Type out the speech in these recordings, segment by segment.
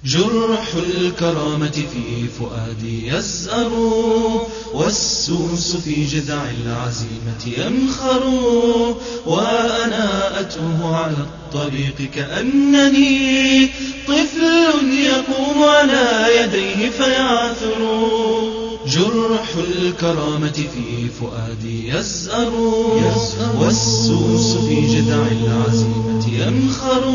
جرح الكرامة في فؤادي يزأر، والسوس في جذع العزيمة ينخر، وأنا أتوه على الطريق كأنني طفل يقوم على يديه فيعثر. جرح الكرامة في فؤادي يزأر، والسوس في جذع العزيمة ينخر،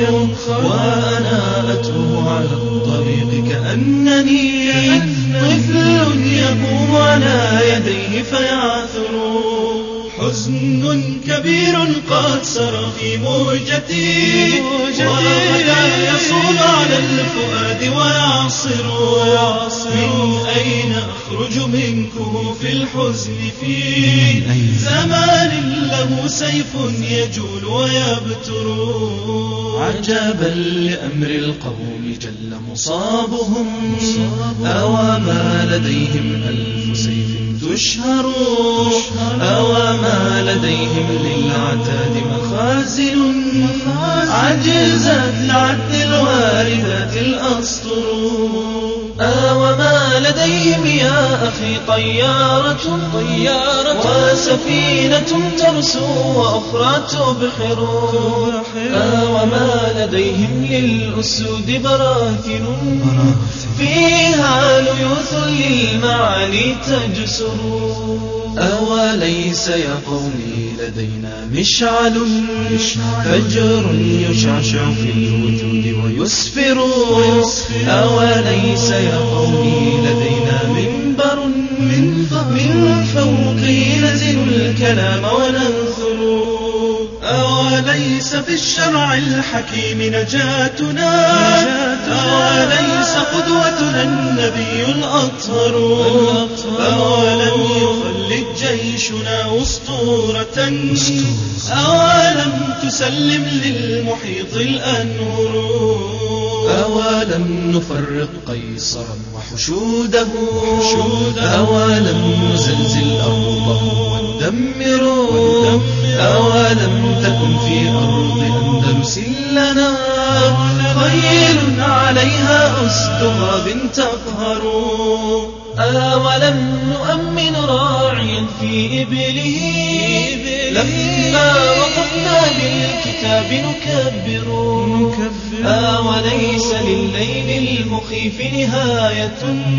وأنا أتوه على الطريق كأنني طفل يقوم على يديه فيعثر. حزن كبير قد سرى في موجتي، وغدا يصول على الفؤاد ويعصر. من أين أخرج من كهوف الحزن في زمان له سيف يجول ويبتر؟ عجبا لأمر القوم جل مصابهم، أوما لديهم ألف سيف تشهر، أوما لديهم للعتاد مخازن، عجزت لعد الواردات الأسطر. أوما لديهم يا أخي طيارة وسفينة ترسو وأخرى تبحر، أوما لديهم للأسود براثن، فيها ليوث للمعالي تجسر. أوليس يا قومي لدينا مشعل، فجر يشعشع في الوجود ويسفر. أوليس يا قومي لدينا منبر، من فوقه نزل الكلام وننثر. أوليس في الشرع الحكيم نجاتنا، أوليس قدوتنا النبي الأطهر. أولم يخلد جيشنا أسطورة، أولم تسلم للمحيط الأنهر. أولم نفرق قيصرا وحشوده، أولم نزلزل أرضه وندمر. أولم تكن في أرض أندلس لنا خيل عليها أسدها تقهر. أولم نؤمن راعيا في إبله، لما وقفنا بالكتاب نكبر. أوليس لليل المخيف نهاية،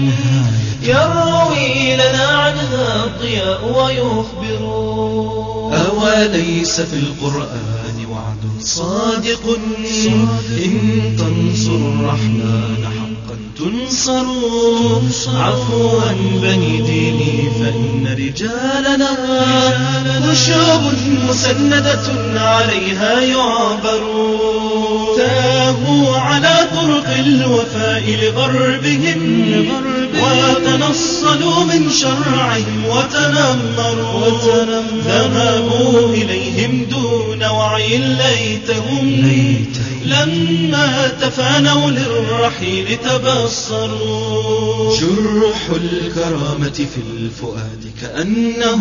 يروي لنا عنها الضياء ويخبر. أوليس في القرآن وعد صادق، إن تنصروا الرحمن حقا تنصروا. عفوا بني ديني فإن رجالنا خشب مسندة عليها يعبر. تاهوا على طرق الوفاء لغربهم، وتنصلوا من شرعهم وتنمروا. ذهبوا إليهم دون وعي ليتهم لما تفانوا للرحيل تبصروا. جرح الكرامة في الفؤاد كأنه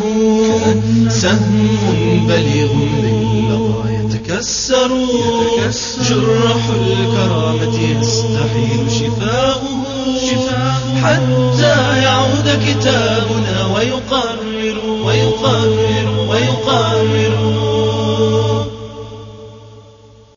سهم بليغ باللقى يتكسر. جرح الكرامة يستحيل شفاؤه، حتى يعود كتابنا ويقرر.